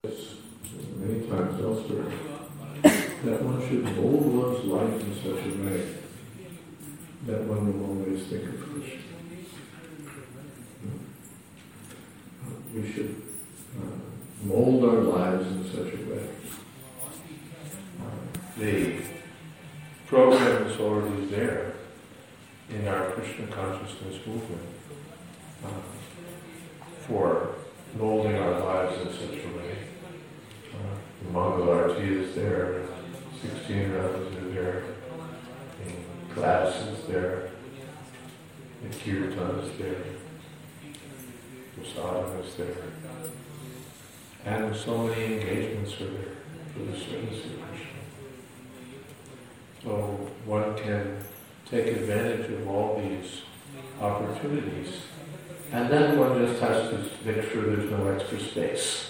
many times elsewhere, that one should mold one's life in such a way that one will always think of Krishna. We should mold our lives in such a way. The program is already there in our Krishna consciousness movement for molding our lives in such a way. The Mongol Arti is there, 16 rounds are there, the class is there, the kirtan is there, the sadhana is there, and so many engagements are there for the service of Krishna. So one can take advantage of all these opportunities, and then one just has to make sure there's no extra space.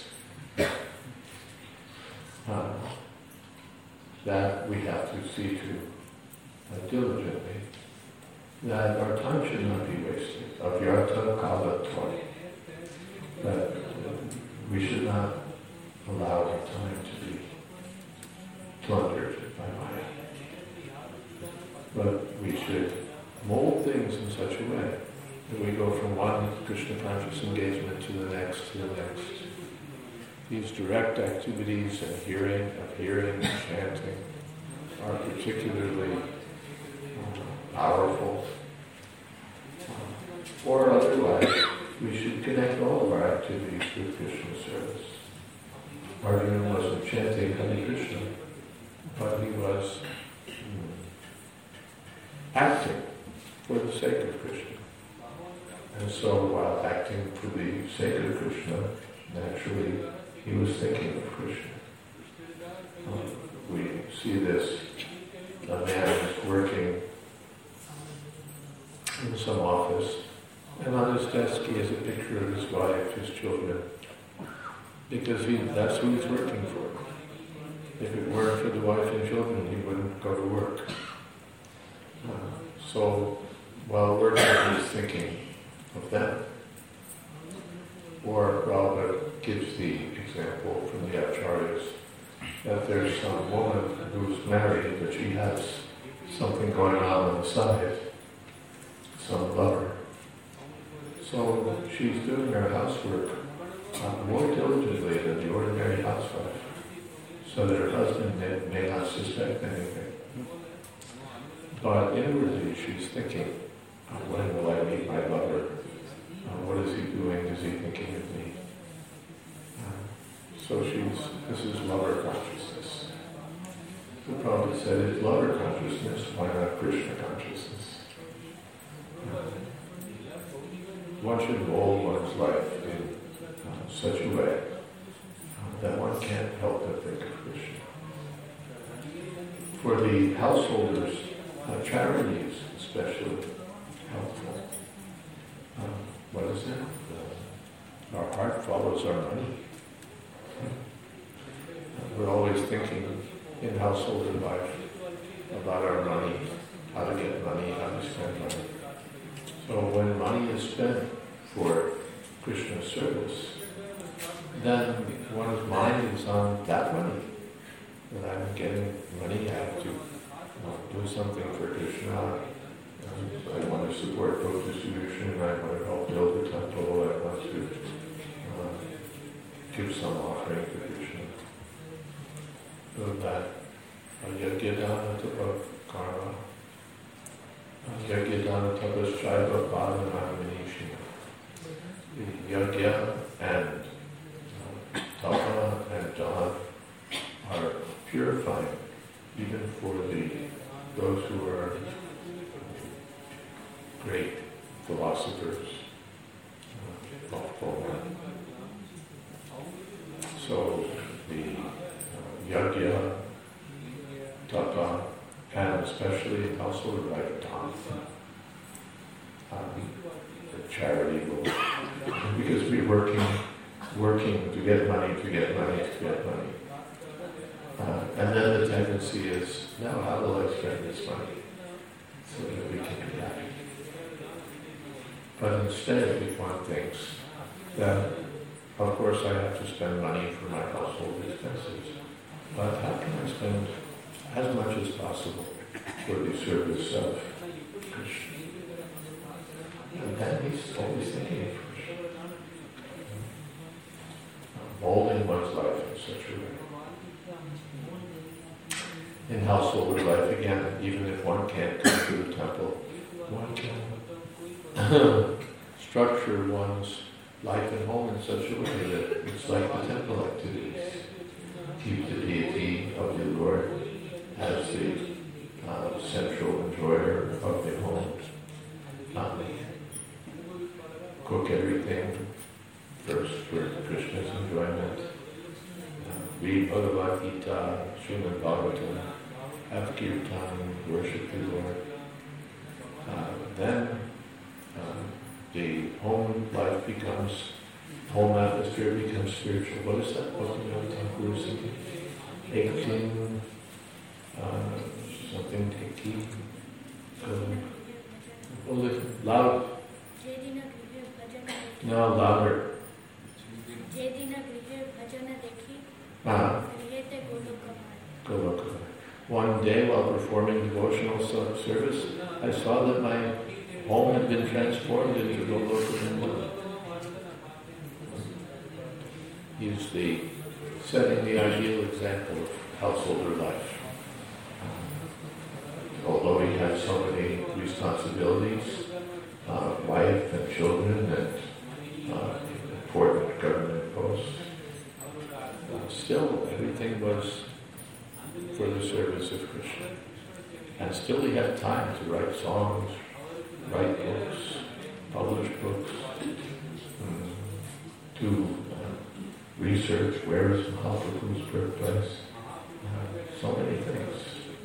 That we have to see to diligently, that our time should not be wasted. Avyartha kala tvai. That we should not allow our time to be plundered by Maya. But we should mold things in such a way that we go from one Krishna conscious engagement to the next, These direct activities and hearing and chanting are particularly powerful. Or otherwise, we should connect all of our activities with Krishna service. Arjuna wasn't chanting Hare Krishna, but he was acting for the sake of Krishna. And so while acting for the sake of Krishna, naturally he was thinking of Krishna. We see this, a man is working in some office, and on his desk he has a picture of his wife, his children, because that's who he's working for. If it weren't for the wife and children, he wouldn't go to work. So while working, he's thinking of them. Or Prabhupada gives the example from the Acharyas that there's some woman who's married, but she has something going on the side, some lover. So she's doing her housework more diligently than the ordinary housewife, so that her husband may not suspect anything. But inwardly she's thinking, when will I meet my lover? What is he doing? Is he thinking of me? So this is lover consciousness. The Prabhupada said, it's lover consciousness, why not Krishna consciousness? One should mold one's life in such a way that one can't help but think of Krishna. For the householders, charity is especially helpful. What is it? Our heart follows our money. We're always thinking in household life about our money, how to get money, how to spend money. So when money is spent for Krishna service, then one's mind is on that money. When I'm getting money, I have to do something for Krishna. I want to support book distribution, I want to help build the temple, I want to give some offering to Krishna. So that Yagyadana Tapa Karma, Yagyadana Tapa Shaiva Bhadana Manishina. The Yagya and Tapa and Dana are purifying, even for those who are great philosophers, thoughtful men. So the yagya, tapa, and especially in household life, the charity will, because we're working to get money. And then the tendency is, now how will I spend this money so that we can be happy? But instead, if one thinks that, of course, I have to spend money for my household. but how can I spend as much as possible for the service of Krishna? And then he's always thinking of Krishna. Molding one's life in such a way. In household life, again, even if one can't go to the temple, one can structure one's life at home in such a way that it's like the temple activities. Keep the deity of the Lord as the central enjoyer of the home. Cook everything first for Krishna's enjoyment. Read Bhagavad Gita, Srimad Bhagavatam, have kirtan, worship the Lord. Then the home life becomes, home atmosphere becomes spiritual. What is that? What do you know? Thakur is thinking? 18, something, 18. Loud. No, louder. Goloka. One day while performing devotional service, I saw that my home had been transformed into Goloka Vrindavan. He's setting the ideal example of householder life. Although he has so many responsibilities, wife and children and important government posts, still everything was for the service of Krishna. And still he had time to write songs, write books, publish books, to research where is Mahaprabhu's birthplace, so many things.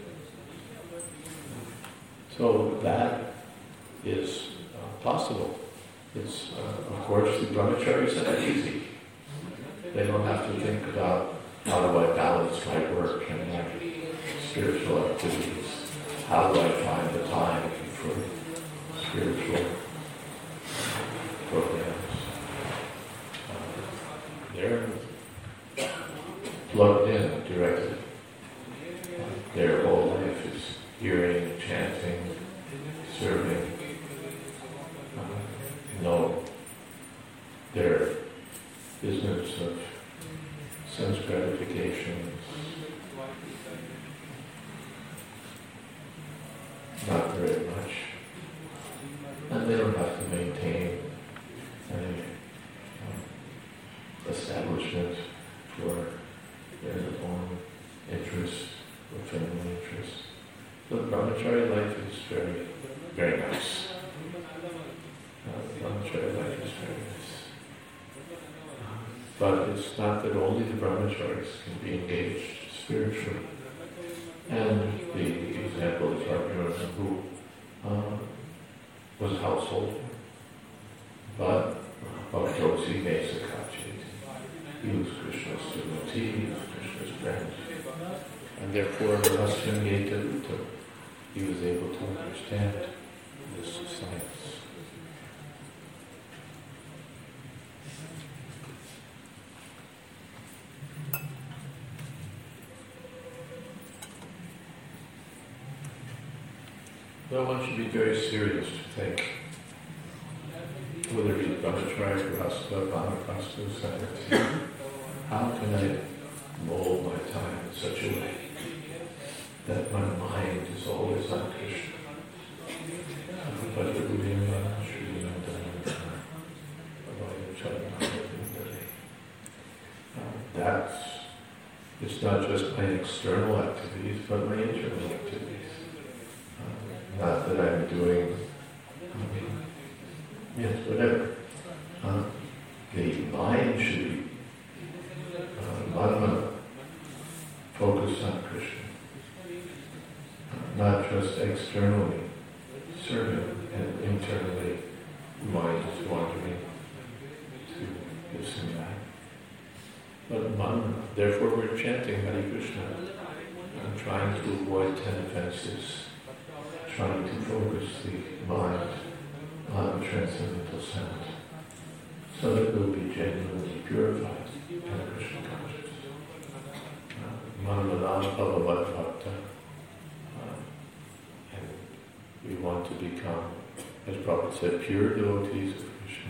So that is possible. It's, of course, the brahmacharis are not easy. They don't have to think about how do I balance my work and my spiritual activities. How do I find the time for spiritual programs? They're plugged in directly. Their whole life is hearing, chanting, serving. Their business of sense gratification, not very much. And they don't have to maintain any establishment for their own interests or family interests. But brahmachari life is very, very nice. Brahmachari life is very nice. But it's not that only the brahmacharis can be engaged spiritually. And the example is Arjuna, who was a householder, but Bhaktosi Mesakachit. He was Krishna's devotee, he was Krishna's friend. And therefore, Rasyan Geta Ruta, he was able to understand this science. Well, one should be very serious to think, whether it be brahmachari, grihastha, vanaprastha, sannyasi, how can I mold my time in such a way that my mind is always on Krishna? It's not just my external activities, but my internal activities. Not that I'm doing, whatever. The mind should be manana, focused on Krishna. Not just externally serving, and internally mind is wandering to this and that. But manana, therefore we're chanting Hare Krishna and trying to avoid 10 offenses. Trying to focus the mind on transcendental sound, so that it will be genuinely purified in Krishna consciousness. Manana Bhakta. And we want to become, as Prabhupada said, pure devotees of Krishna.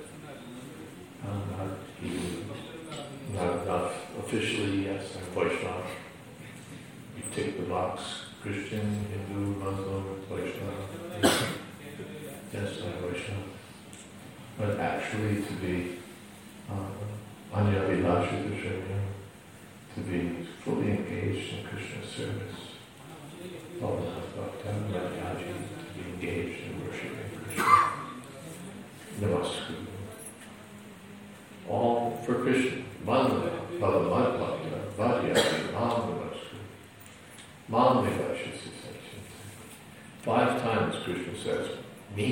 Not officially, yes, I'm Vaishnava. You tick the box, Christian, Hindu, Muslim, Vaishnava. Yes, I'm Vaishnava. But actually to be Anyavilasha, to be fully engaged in Krishna's service. To be engaged in worshiping Krishna. Namaskar. All for Krishna. Manva, Bhakta, Vadhyati, Mam Namaskar. Mam Nivashisi Sachin. 5 times Krishna says, me.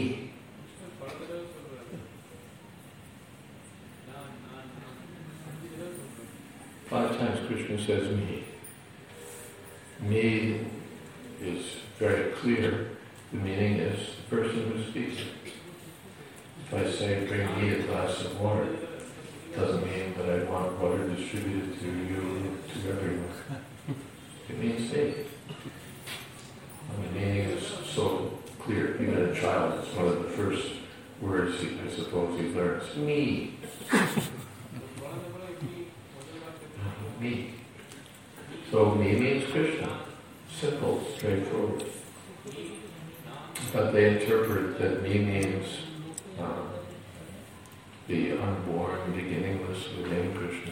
5 times Krishna says me. Me is very clear. The meaning is the person who's speaking. If I say, bring me a glass of water, it doesn't mean that I want water distributed to you, to everyone. It means me. The meaning is so clear. Even a child, it's one of the first words I suppose he learns. Me. Me. So me means Krishna. Simple, straightforward. But they interpret that me means the unborn, beginningless within Krishna.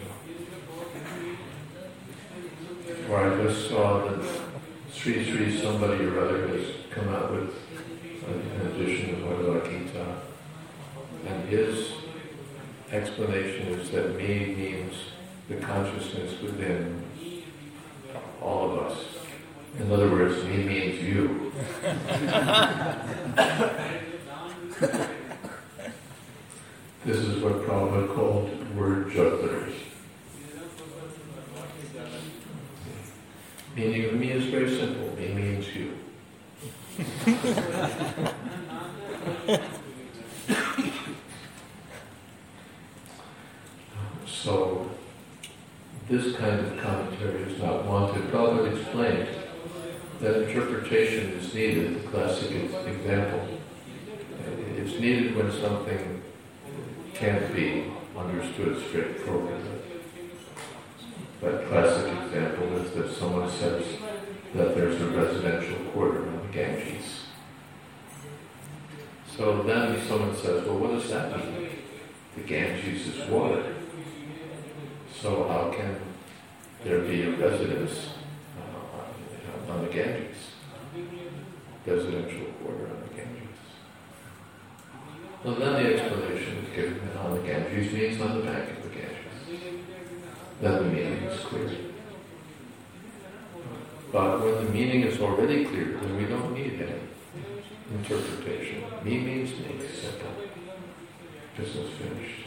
Or I just saw that Sri somebody or other has come out with an edition of Bhagavad Gita, and his explanation is that me means the consciousness within all of us. In other words, me means you. This is what Prabhupada called word jugglers. Meaning of me is very simple. Me means you. So, this kind of commentary is not wanted. Prabhupada explained that interpretation is needed, the classic example. It's needed when something can't be understood straightforwardly. That classic example is that someone says that there's a residential quarter on the Ganges. So then someone says, well, what does that mean? The Ganges is water. So how can there be a residence on the Ganges? Residential quarter on the Ganges. Well, then the explanation is given that on the Ganges means on the bank of the Ganges. Then the meaning is clear. But when the meaning is already clear, then we don't need any interpretation. Me means me, simple. Business finished.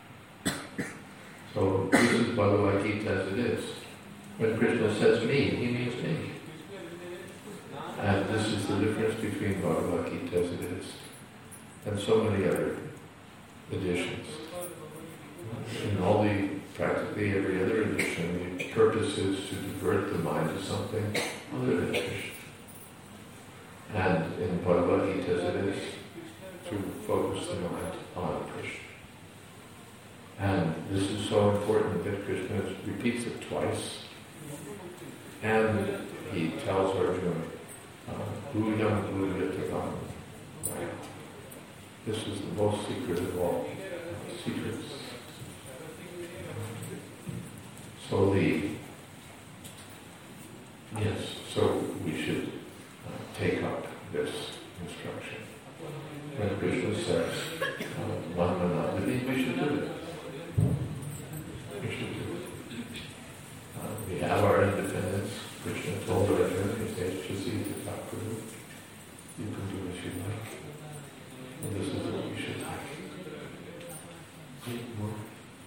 So this is Bhagavad Gita as it is. When Krishna says me, he means me. And this is the difference between Bhagavad Gita as it is and so many other editions. In practically every other edition, the purpose is to divert the mind to something other than Krishna. And in Bhagavad Gita as it is, to focus the mind on Krishna. And this is so important that Krishna repeats it twice. And he tells Arjuna, Bhuyam Bhuyatavam. This is the most secret of all secrets. So we should take up this instruction. When Krishna says, Manmanadadi, we should do it. We should do it. We have our independence. Krishna told Arjuna, he says, Chasita Thakuru, you can do as you like. And this is what we should like. More.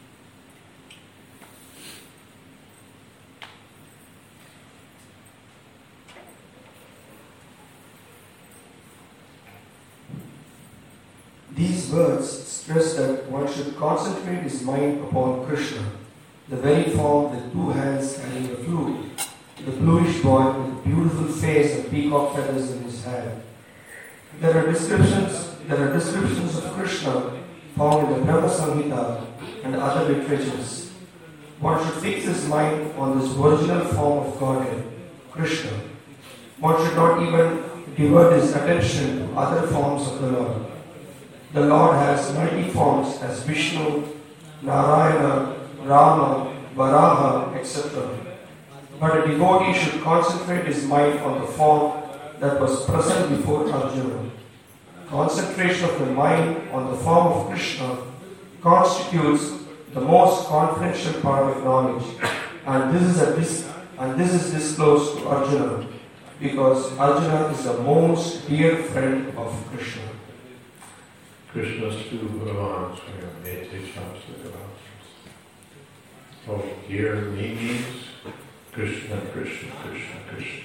These words stress that one should concentrate his mind upon Krishna, the very form with 2 hands carrying a flute, the bluish boy with beautiful face and peacock feathers in his hair. There are descriptions of Krishna found in the Brahma Samhita and other literatures. One should fix his mind on this original form of Godhead, Krishna. One should not even divert his attention to other forms of the Lord. The Lord has many forms as Vishnu, Narayana, Rama, Varaha, etc. But a devotee should concentrate his mind on the form that was present before Arjuna. Concentration of the mind on the form of Krishna constitutes the most confidential part of knowledge, and this is disclosed to Arjuna, because Arjuna is the most dear friend of Krishna. Krishna stu bhagavan swayam ete chamsakavatam. So here means Krishna, Krishna, Krishna, Krishna.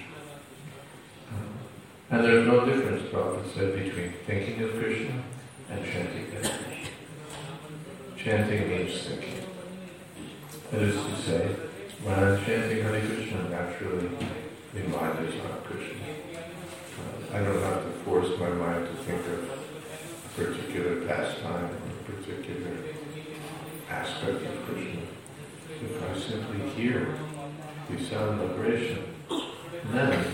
And there's no difference, Prabhupada said, between thinking of Krishna and chanting of Krishna. Chanting means thinking. That is to say, when I'm chanting Hare Krishna, naturally the mind is on Krishna. I don't have to force my mind to think of a particular pastime or a particular aspect of Krishna. If I simply hear the sound vibration, then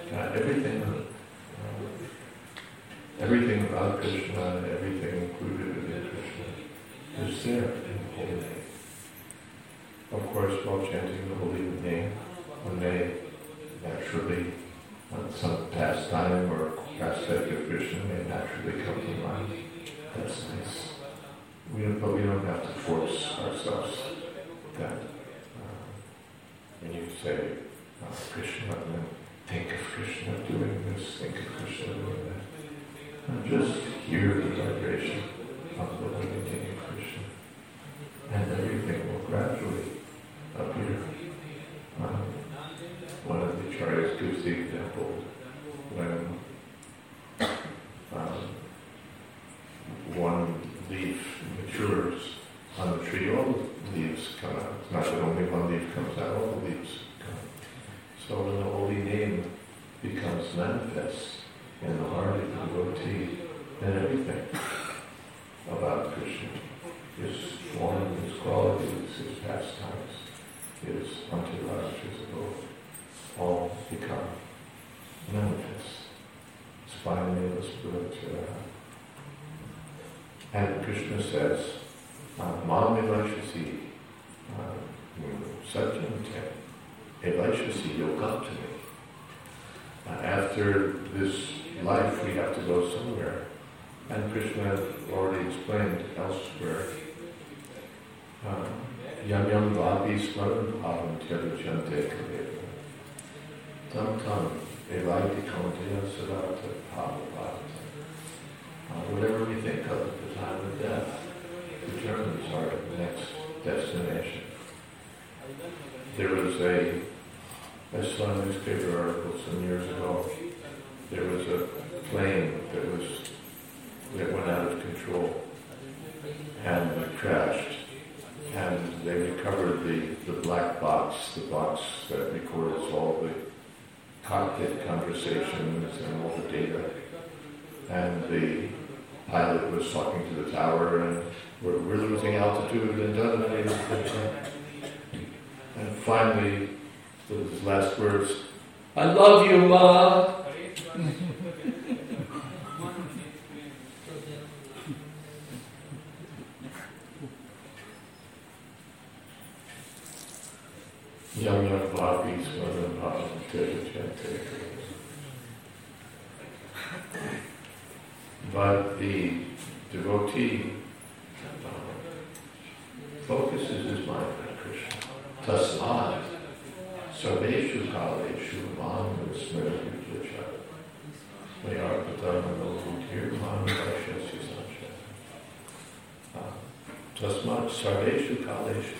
everything about Krishna, everything included within Krishna is there in the holy name. Of course, while chanting the holy name, one may naturally, some pastime or aspect of Krishna may naturally come to mind. That's nice. But we don't have to force ourselves that. When you say Krishna, then think of Krishna doing this, think of Krishna doing that. And just hear the vibration of the living name of Krishna. And everything will gradually appear. One of the acharyas gives the example when one leaf matures on the tree, all the leaves come out. It's not that only one leaf comes out, all the leaves come out. So when the holy name becomes manifest in the heart of the devotee, then everything about Krishna, his form, his qualities, his pastimes, his entourage, his abode, all become manifest. Spineless Buddha. And Krishna says, Mam Evashasi, Satyamte, Evashasi, you'll come to me. After this life, we have to go somewhere. And Krishna already explained elsewhere, Yam Yam Vapi Smaran Bhavam Tyadachante Kaleva. Tam Tam Evaiti Kaunteya Sadata Bhava. Whatever we think of at the time of death determines our next destination. There was I saw a newspaper article some years ago. There was a plane that went out of control and it crashed. And they recovered the black box, the box that records all the cockpit conversations and all the data. And the pilot was talking to the tower, and we're losing altitude, and and finally, his last words, I love you, Ma! Young Bobbies, but the devotee focuses his mind on Krishna. Tasmad, Sarveshu Kaleshu, Mam Smriti Mayarpatam Mam Vashasi Sancha. Tasmad, Sarveshu Kaleshu.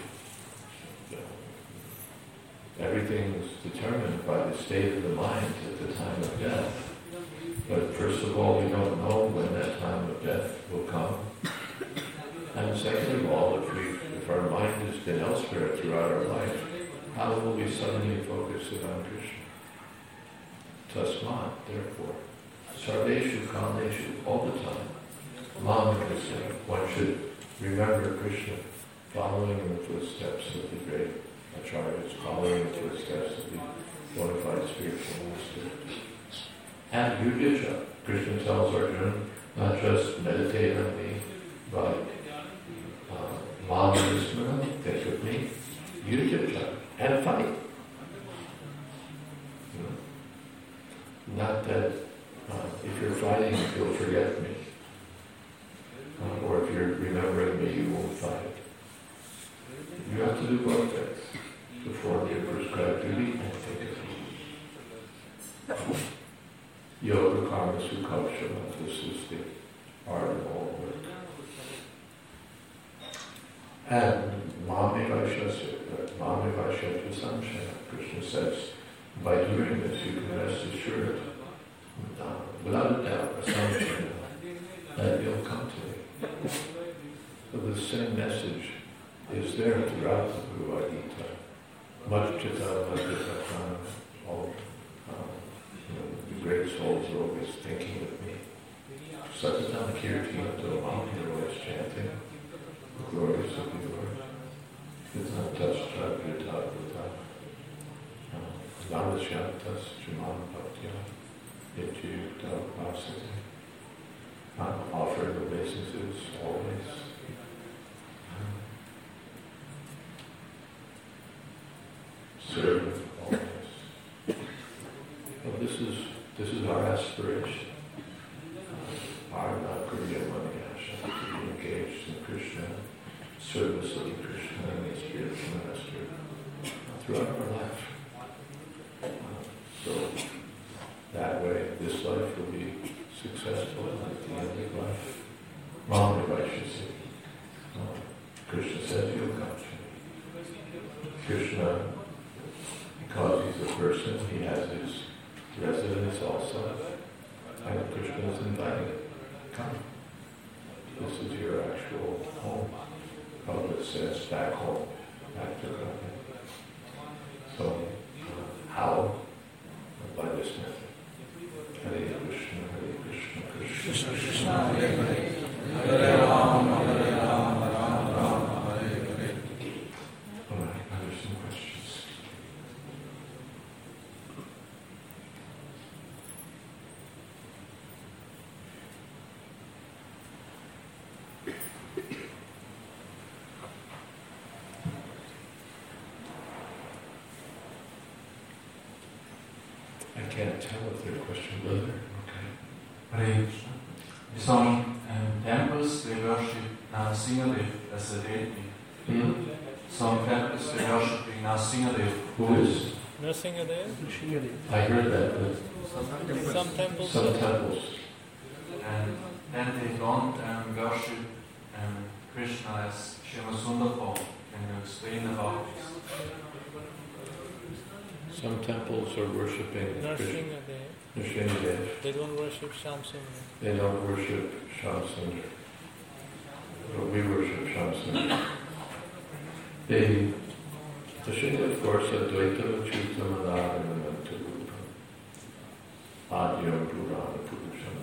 Everything is determined by the state of the mind at the time of death. But first of all, we don't know when that time of death will come. And second of all, if our mind has been elsewhere throughout our life, how will we suddenly focus it on Krishna? Tasmat, therefore, sarveshu kaleshu, all the time. Mama Krishna, one should remember Krishna, following in the footsteps of the great acharyas, following in the footsteps of the bona fide spiritual masters. And Yudhishthira, Krishna tells Arjuna, not just meditate on me, but Mama Krishna, think of me, Yudhishthira, and fight. Not that if you're fighting, you'll forget me. Or if you're remembering me, you won't fight. You have to do both things. Perform your prescribed duty and think of me. Yoga karma sukhavshama, this is the art of all work. And Mame Vaishya Samshaya, Krishna says, by doing this you can rest assured, without a doubt, assumption, that you'll come to me. So the same message is there throughout the Bhagavad Gita. Majjata, all the great souls are always thinking of me. Satadam Kirti until they're always chanting the glories of the Lord. Vitantas Trabhyata Lavasyantas Jaman Bhaktya Yajyukta Vasati. Offering obeisances always. Serve always. Well, this is our aspiration. Our Kriya Maniyasha, to be engaged in Krishna, service of Krishna and the spiritual master throughout our life. So that way, this life will be successful at the end of life. Mama Vaishya, Krishna says, you'll come to me. Krishna, because he's a person, he has his residence also. And Krishna is inviting him. Come. This is your actual home. Prabhupada says, back home, back to God. So, how? By this method. Hare Krishna, Krishna Krishna, Hare Hare, Hare Rama, Hare Rama, Rama Rama, Hare Hare. All right, are there some questions? I can't tell if they're questions, brother. Hare Krishna. In some temples they worship Narasimhadev as a deity. Some temples they worship Narasimhadev. Who is? Narasimhadev? I heard that, but Some temples. some temples. And then they don't worship Krishna as Shyamasundar. Can you explain about this? Some temples are worshipping Krishna. Narasimhadev. They don't worship Shamsundar. They don't worship Shamsundar. But we worship Shamsundar. The Shinga, of course, Advaita Achyuta Manadhananta Rupa. Adyam Purana Purusham.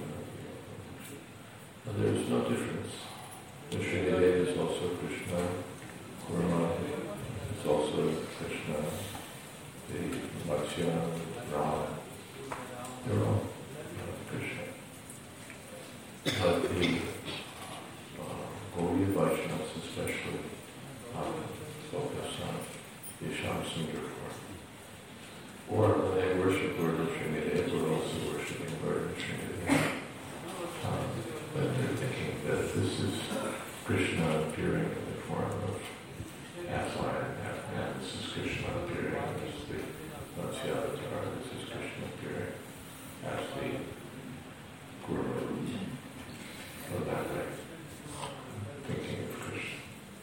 There's no difference. The Sringadeva is also Krishna. Brahma is also Krishna. The Matsya, Rama, they're all Krishna. But the Gaudiya Vaishnavas especially focus on the Shamsundar form. Or when they worship Lord Sringadeva, they're also worshiping Lord Sringadeva. But they're thinking that this is Krishna appearing in the form of half lion, half man. This is Krishna appearing as the Matsya-avatar. This is Krishna appearing as the Guru. So that way, thinking of Krishna.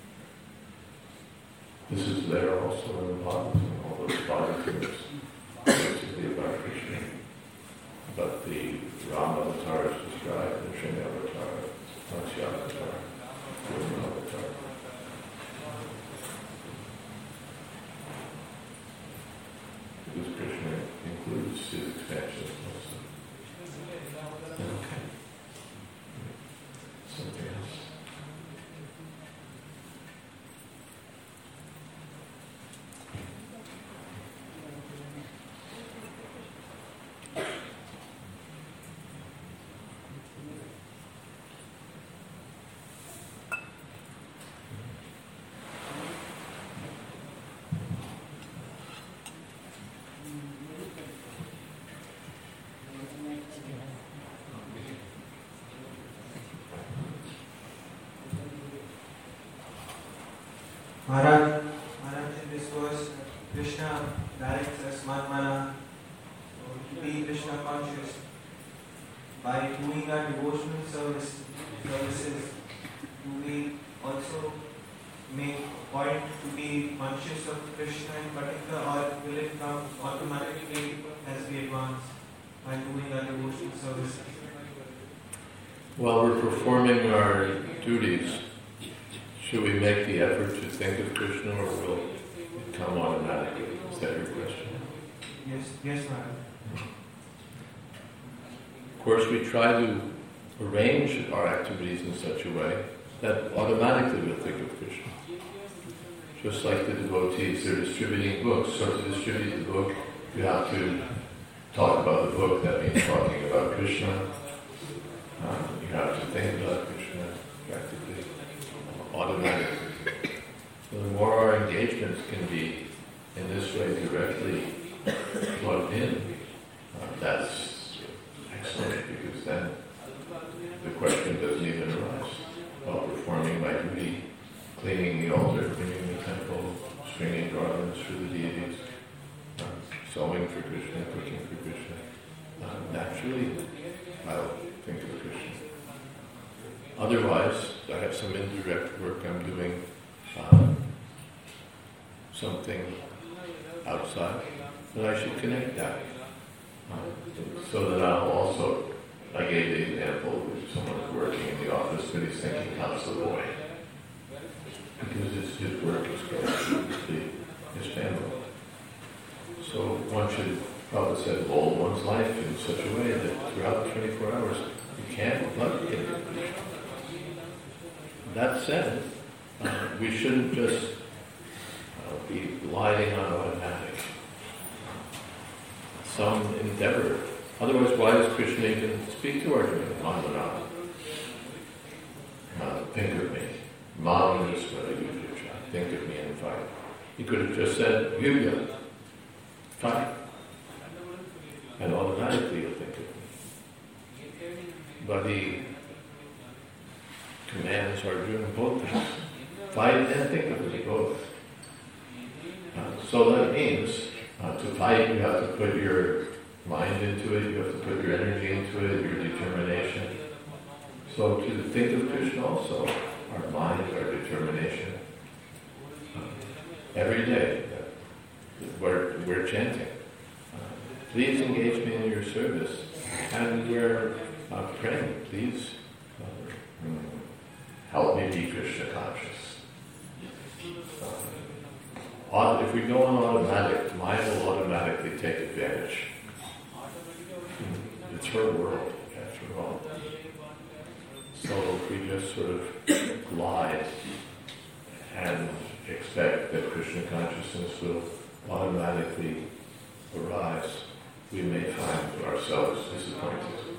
This is there also in the Bhagavatam, all those Bhagavats, basically about Krishna. But the Rama avatar is described, the Sringa avatar, Matsya avatar, Guru avatar. because Krishna includes his expansion also. Okay. Something else. Maharaj, in this verse, Krishna directs us, Manmana, to be Krishna conscious. By doing our devotional services, do we also make a point to be conscious of Krishna in particular, or will it come automatically as we advance by doing our devotional services? While we're performing our duties, should we make the effort to think of Krishna, or will it come automatically? Is that your question? Yes, Maharaj. Of course, we try to arrange our activities in such a way that automatically we'll think of Krishna. Just like the devotees, they're distributing books. So to distribute the book, you have to talk about the book. That means talking about Krishna. You have to think about Krishna practically, automatically. So the more our engagements can be in this way directly plugged in, that's excellent, because then the question doesn't even arise. While performing my duty, cleaning the altar, cleaning the temple, stringing garlands for the deities, sewing for Krishna, cooking for Krishna, naturally I'll think of Krishna. Otherwise, I have some indirect work I'm doing, something outside, then I should connect that. So that I'll also, I gave the example if someone's working in the office but he's thinking, how's the boy? Because his work is going to his family. So one should, Prabhupada said, mold one's life in such a way that throughout the 24 hours you can't plug it in. That said, we shouldn't just be gliding on automatic. Some endeavor. Otherwise, why does Krishna even speak to Arjuna? Manmana. Think of me. Think of me and fight. He could have just said, Yugya, fight. And automatically you'll think of me. But he commands Arjuna both things. Fight and think of me both. So that means to fight you have to put your mind into it, you have to put your energy into it, your determination. So to think of Krishna also, our mind, our determination. Every day we're chanting. Please engage me in your service. And we're praying, please help me be Krishna conscious. If we go on automatic, mind will automatically take advantage. It's her world, after all. So if we just sort of glide and expect that Krishna consciousness will automatically arise, we may find ourselves disappointed.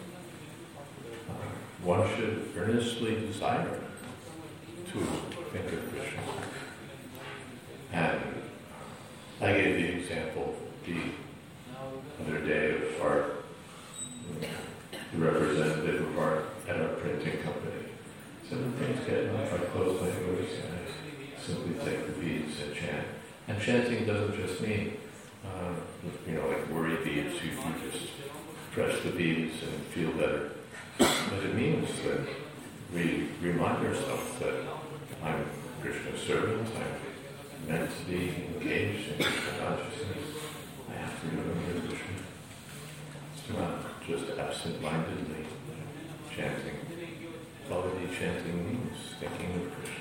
One should earnestly desire to think of Krishna. And I gave the example the other day of our the representative of at our printing company. So when things get enough, I close my doors and I simply take the beads and chant. And chanting doesn't just mean, like worry beads, you just press the beads and feel better. But it means that we remind ourselves that I'm Krishna's servant, I'm meant to be engaged in Krishna consciousness. I have to remember Krishna. It's not just absent-mindedly chanting. Quality chanting means thinking of Krishna.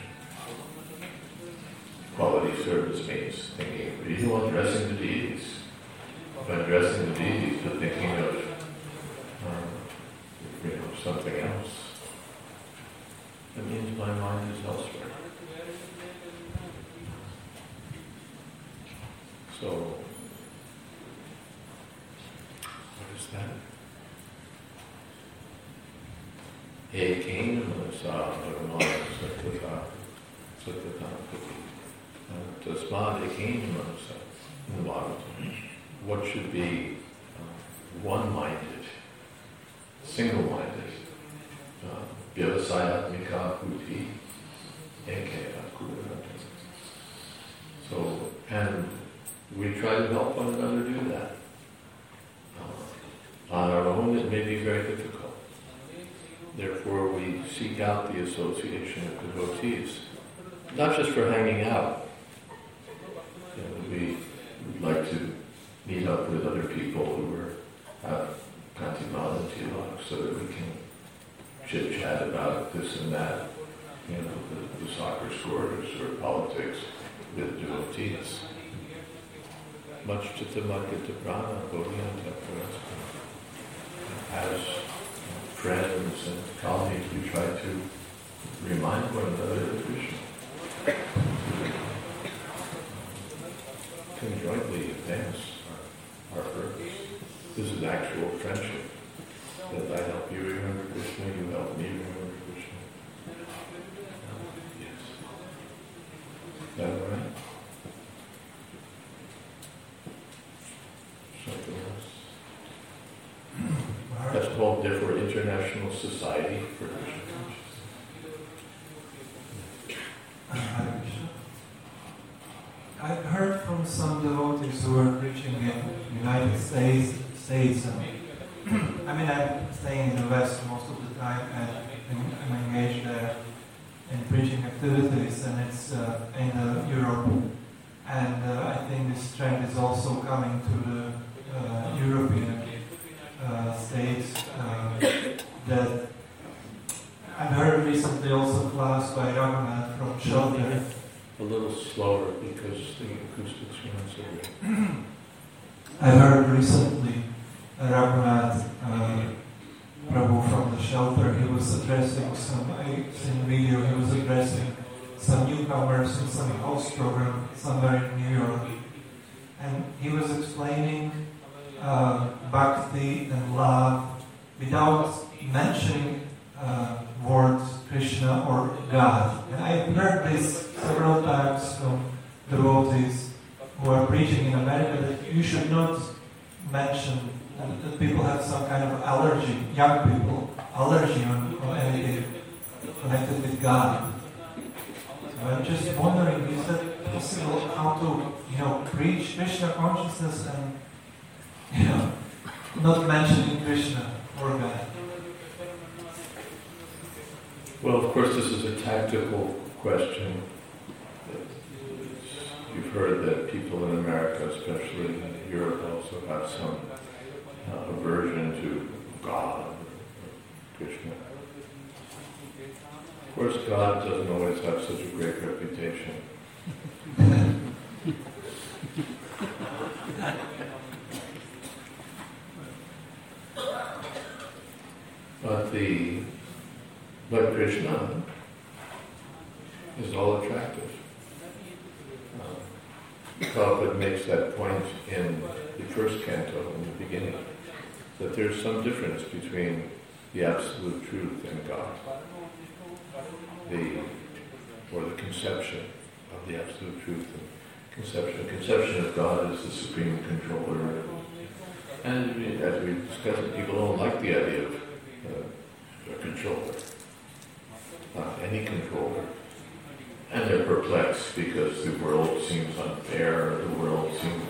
Quality service means thinking of Krishna while addressing the deities. addressing the deities, but thinking of something else. It means my mind is elsewhere. So, what is that? Ekein manasa dharmana sattata tasmad ekein manasa in the Bhagavatam. What should be one-minded, single-minded? Vyavasayatmika buddhi ekaya kururata. So, and we try to help one another do that. On our own, it may be very difficult. Therefore, we seek out the association of devotees, not just for hanging out. We would like to meet up with other people who have Kantimala and Tilak so that we can chit-chat about this and that, the soccer scores or politics with devotees. Much chitta margita prana bodhyanta paraspa. As friends and colleagues, we try to remind one another of Krishna. Can jointly advance our purpose. This is actual friendship. That I help you remember Krishna, you help me remember Krishna. Yes. Is that all right? Something else? That's called, therefore, International Society for Krishna Consciousness. I've heard from some devotees who are preaching in the United States, I'm staying in the West most of the time, and I'm engaged there in preaching activities, and it's in Europe. And I think this trend is also coming to the European states. That I've heard recently also a class by Raghunath from Shelter. A little slower because the acoustics are not so good. I heard recently Raghunath Prabhu from the Shelter. He was addressing I've seen a video, he was addressing some newcomers in some house program somewhere in New York. And he was explaining bhakti and love without mentioning words Krishna or God. And I've heard this several times from devotees who are preaching in America that you should not mention that people have some kind of allergy, young people, allergy on anything connected with God. So I'm just wondering, is that possible how to, preach Krishna consciousness and, not mentioning Krishna or God? Well, of course, this is a tactical question. You've heard that people in America, especially in Europe, also have some aversion to God, or Krishna. Of course, God doesn't always have such a great reputation. But Krishna is all attractive. Prabhupada makes that point in the first canto, in the beginning, that there's some difference between the absolute truth and God, or the conception of the absolute truth and conception. The conception of God as the supreme controller. And as we discussed, people don't like the idea of a controller, any controller. And they're perplexed because the world seems unfair, the world seems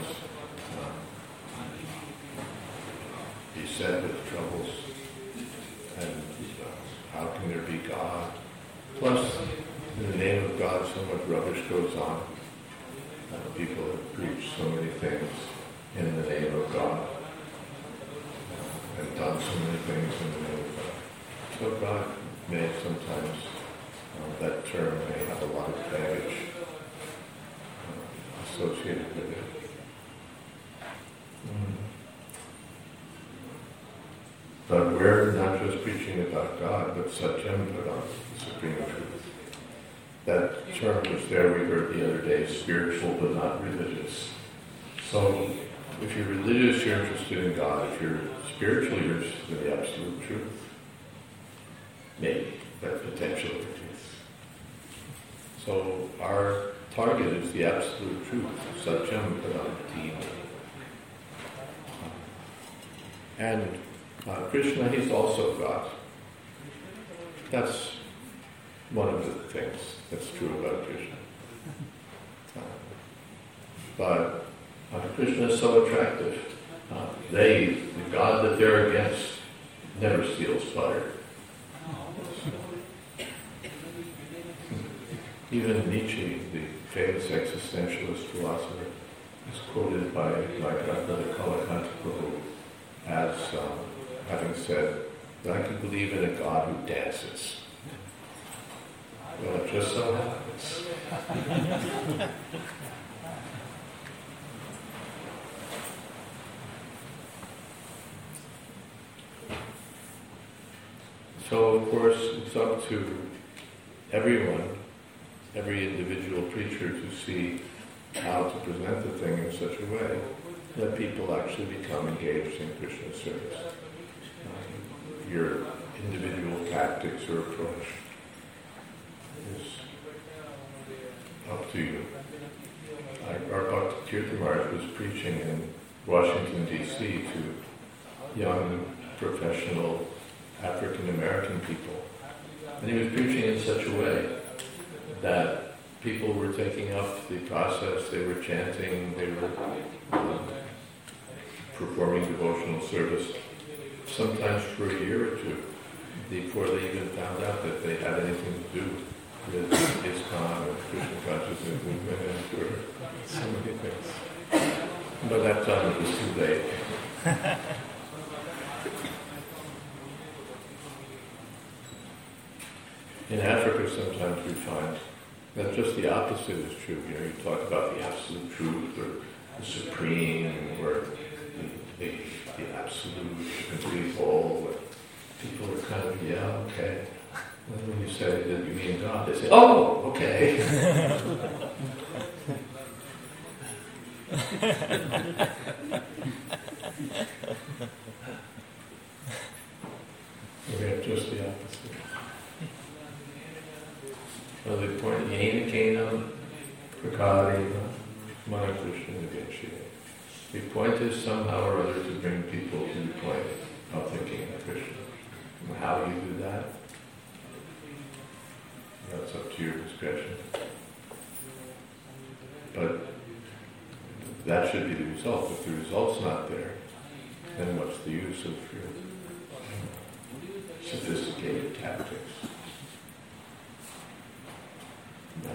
beset with troubles, and how can there be God? Plus, in the name of God, so much rubbish goes on. People have preached so many things in the name of God, and done so many things in the name of God. So God may sometimes, that term may have a lot of baggage associated with it. But we're not just preaching about God, but Satyam Padam, the supreme truth. That term was there, we heard the other day, spiritual but not religious. So, if you're religious, you're interested in God. If you're spiritual, you're interested in the absolute truth. Maybe, but potentially it is. So, our target is the absolute truth, Satyam Padam Dina. And Krishna, he's also God. That's one of the things that's true about Krishna. But Krishna is so attractive. The God that they're against never steals butter. Even Nietzsche, the famous existentialist philosopher, is quoted by my grandmother Kalakanta Prabhu as having said that I can believe in a God who dances. Well, it just so happens. So, of course, it's up to everyone, every individual preacher, to see how to present the thing in such a way that people actually become engaged in Krishna service. Your individual tactics or approach is up to you. Our Bhakti Tirtha Maharaj was preaching in Washington, D.C. to young professional African-American people. And he was preaching in such a way that people were taking up the process, they were chanting, they were performing devotional service, sometimes for a year or two, before they even found out that they had anything to do with ISKCON or Krishna Consciousness Movement and for so many things. By that time it was too late. In Africa, sometimes we find that just the opposite is true. You know, you talk about the absolute truth, or the supreme, or the absolute, complete whole. People are kind of, yeah, okay. And when you say that you mean God, they say, oh, okay. We have just the opposite. So the point, Yena Kena, Prakarina, Maya Krishna Niveshya. The point is somehow or other to bring people to the point of thinking of Krishna. And how you do that, that's up to your discretion. But that should be the result. If the result's not there, then what's the use of your sophisticated tactics? No.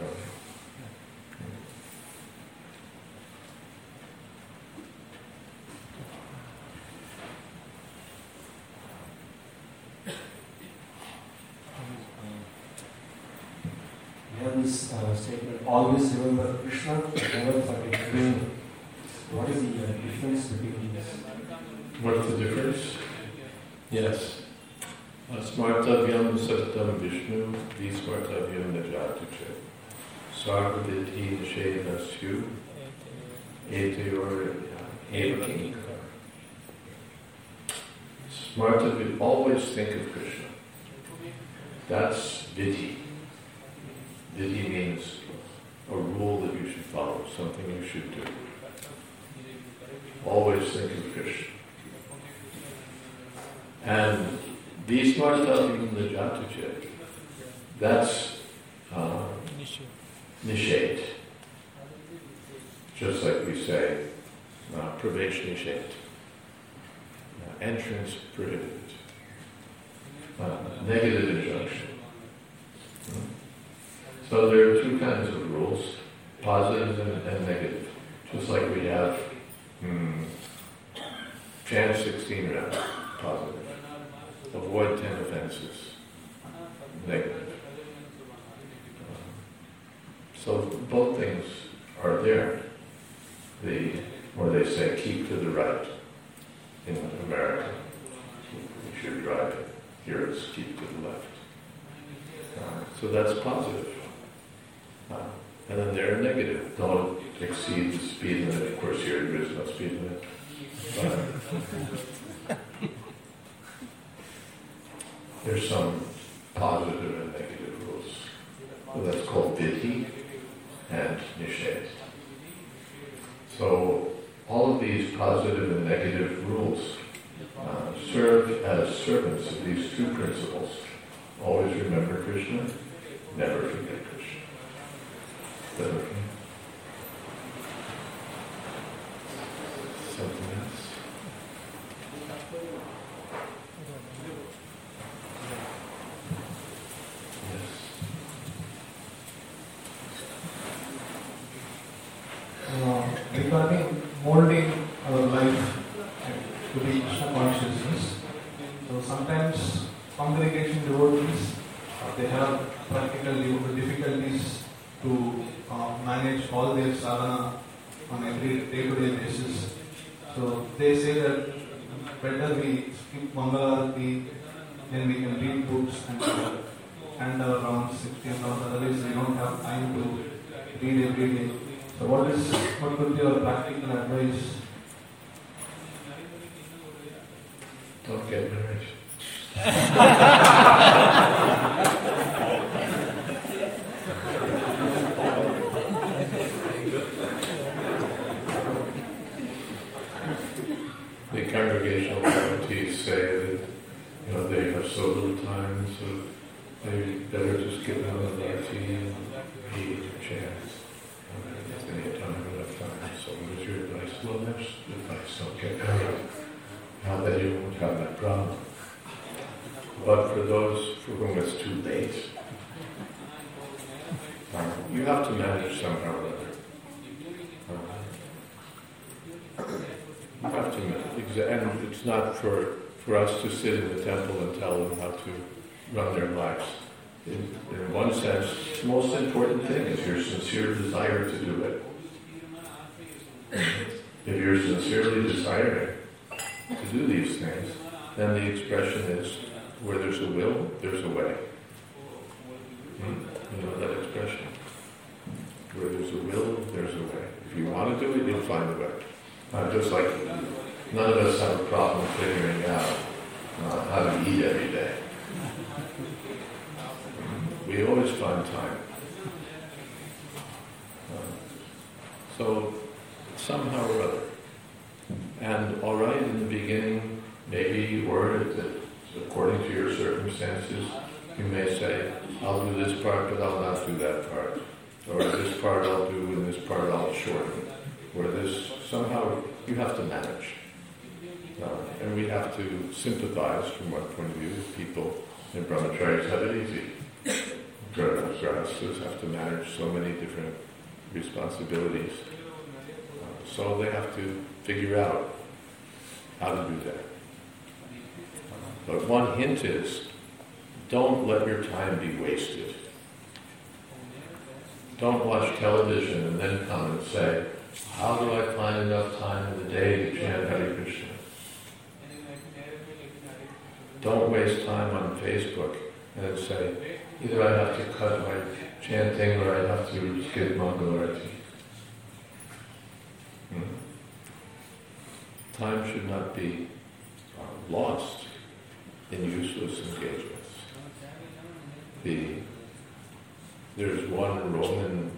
We have this statement, always remember Krishna, never forget Krishna. What is the difference between these? What is the difference? Yes. Smartavyam Satam Vishnu, Vismartavyam Najatuche. Sarvadidhi Nishedasyu, Eteor Evaking. Smartavyam, always think of Krishna. That's vidhi. Vidhi means a rule that you should follow, something you should do. Always think of Krishna. And Vismartavyam Najatuche, that's Nishate. Just like we say, Pravesh Nishate. Entrance prohibited. Negative injunction. So there are two kinds of rules, positive and negative. Just like we have chant 16 rounds, positive. Avoid 10 offenses, negative. So both things are there. Or they say keep to the right in America. You if you're driving. Here it's keep to the left. So that's positive. And then there are negative. Don't exceed the speed limit. Of course, here there is no speed limit. But there's some positive and negative rules. Well, that's called vidhi and nishedh. So all of these positive and negative rules serve as servants of these two principles. Always remember Krishna, never forget Krishna. Is that okay? Something else? Regarding molding our life to be Krishna consciousness, so sometimes congregation devotees, they have practical difficulties to manage all their sadhana on a day-to-day basis. So they say that better we skip Mangalarati, then we can read books and around 16 hours, otherwise we don't have time to read every day. So what could be your practical advice? Don't get married. The congregational devotees say that they have so little time, so they better just get on the Bhakti and read or chant. They have enough time. So what is your advice? Well, that's advice. Don't get married. Not that you won't have that problem. But for those for whom it's too late, you have to manage somehow or other. You have to manage. And it's not for us to sit in the temple and tell them how to run their lives. In one sense, the most important thing is your sincere desire to do it. If you're sincerely desiring to do these things, then the expression is, where there's a will, there's a way. You know that expression? Where there's a will, there's a way. If you want to do it, you'll find a way. Just like none of us have a problem figuring out how to eat every day. We always find time. So somehow or other. And all right, in the beginning, maybe you were that according to your circumstances, you may say, I'll do this part, but I'll not do that part. Or this part I'll do, and this part I'll shorten. Or this, somehow, you have to manage. And we have to sympathize from one point of view. People in brahmacharis have it easy. Grahastas have to manage so many different responsibilities. So they have to figure out how to do that. But one hint is, don't let your time be wasted. Don't watch television and then come and say, how do I find enough time in the day to chant Hare Krishna? Don't waste time on Facebook and then say, either I have to cut my chanting or I have to skip Mangalarati. Time should not be lost in useless engagements. There's one Roman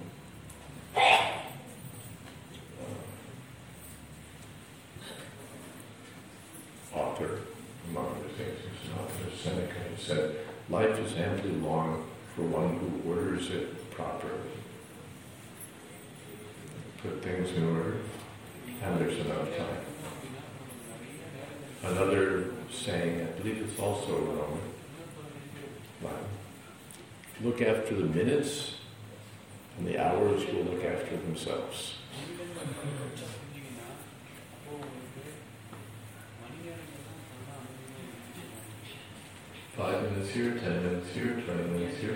author, among other things, he's an author, Seneca, he said, life is amply long for one who orders it properly. Put things in order, and there's enough time. Another saying, I believe it's also Roman, look after the minutes, and the hours will look after themselves. Five minutes here, 10 minutes here, 20 minutes here.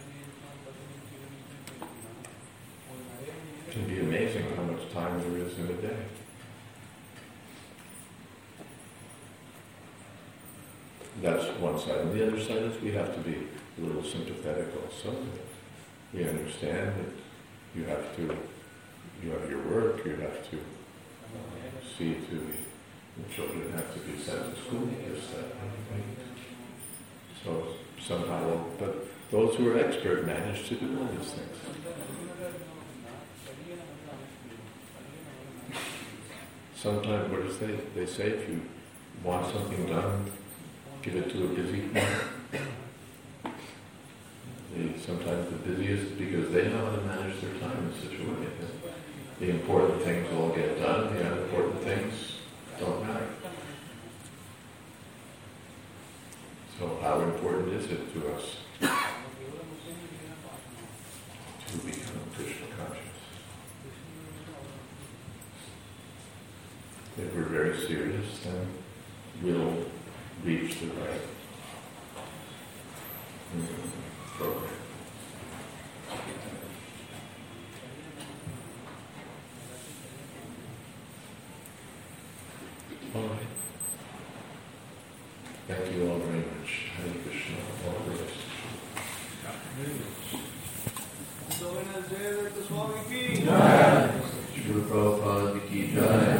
It can be amazing how much time there is in a day. That's one side. And the other side is we have to be a little sympathetic also. We understand that you have your work, you have to see to the children have to be sent to school, this, that, and so somehow, but those who are expert manage to do all these things. Sometimes, what does they say? If you want something done, give it to a busy man. Sometimes the busiest, because they know how to manage their time in such a way that the important things all get done, the unimportant things don't matter. So how important is it to us to become Krishna conscious? If we're very serious, then we'll reach the right program. All right. Thank you all very much. Hare Krishna. All the rest. Shri Prabhupada ki jai.